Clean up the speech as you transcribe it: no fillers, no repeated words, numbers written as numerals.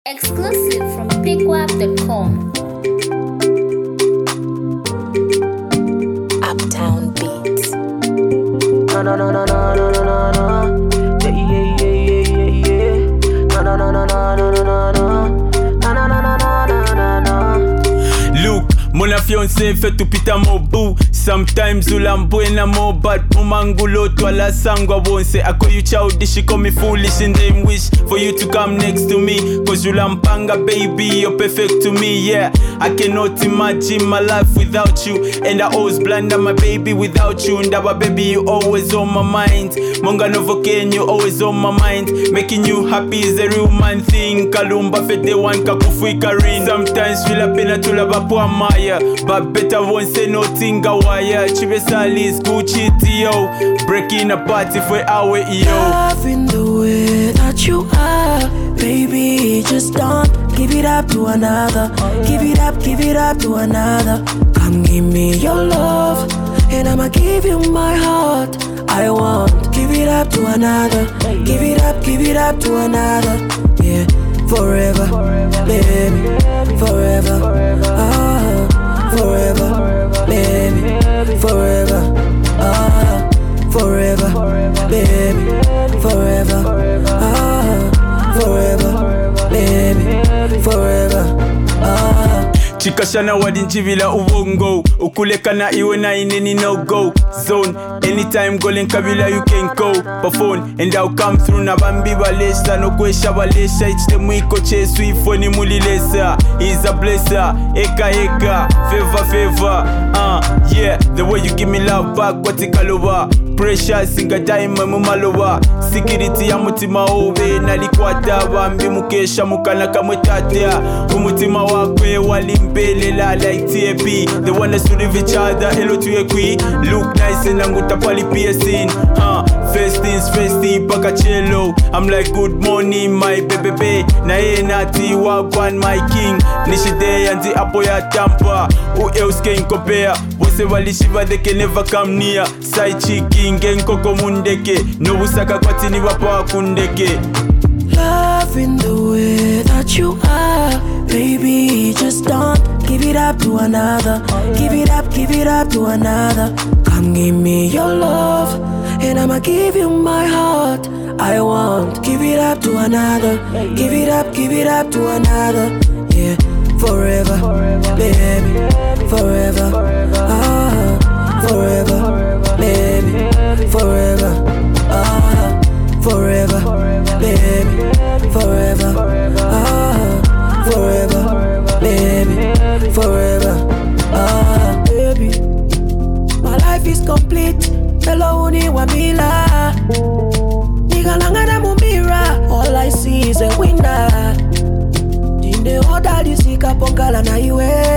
Exclusive from pickwap.com. Uptown Beats. No, no, no, no, no, no, no, no. Yeah, yeah, yeah, yeah, yeah, yeah. No, no, no, no, no, no, no, no. No, no, no, no, no, no, no. Look, mon fiancé fait tout pita mo boo. Sometimes ulambwena mo but umangulo twala sangwa wonse. I call you childish, you call me foolish and then wish for you to come next to me. Cause ulampanga baby, you're perfect to me, yeah. I cannot imagine my life without you. And I always blunder my baby without you. And our baby, you always on my mind. Monga Novoken, you always on my mind. Making you happy is a real man thing. Kalumba fete one kakufui karin. Sometimes feel a pena to love a maya. But better won't say no tinga wire. Chive Sally's Gucci T.O. Breaking apart if we're our yo. Loving the way that you are, baby, just don't give it up to another. Give it up to another. Come give me your love, and I'ma give you my heart. I want, give it up to another. Give it up to another. Yeah, forever, baby, forever. Ah, forever, baby, forever. Ah, forever, baby, forever. Ah, forever, baby, forever. Ah. Chikashana wadinjivila uwongo. Ukulekana iwe na ineni no go zone. Anytime golden kabila you can go phone and I'll come through na bambi balesa no kwesha balesha ichite mwiko chesu ifoni mulilesa. He's a blesser, eka favor. Yeah, the way you give me love back kwatikaloba. Pressure singa daima mumaloba. Security ya mutima obe nalikwata bambi mukesha mukana kamwetatea. Umutima wakwe walimbelela like TAP. The one that's to live each other, hello to your queen. Look nice and I'm gonna pali piercing. First things first, paka cello. I'm like good morning my baby. Na nati wagwan my king. Nishide yanzi apo ya tampa. Who else can compare? Wose walishiva they can never come near. Side chicken gen koko mundeke. No usaka kwati ni wapa kundeke. Loving the way that you are, baby, just don't give it up to another. Give it up to another. Come give me your love, and I'ma give you my heart. I want, give it up to another. Give it up to another. Yeah, forever, baby, forever. Ah, forever, baby, forever. Ah, forever, baby, forever. Ah, forever, baby, forever. Ah, baby, my life is complete. Hello, uni wamila. Nigalangana mumira. All I see is a winner. Dinde oda disika pongala na iwe.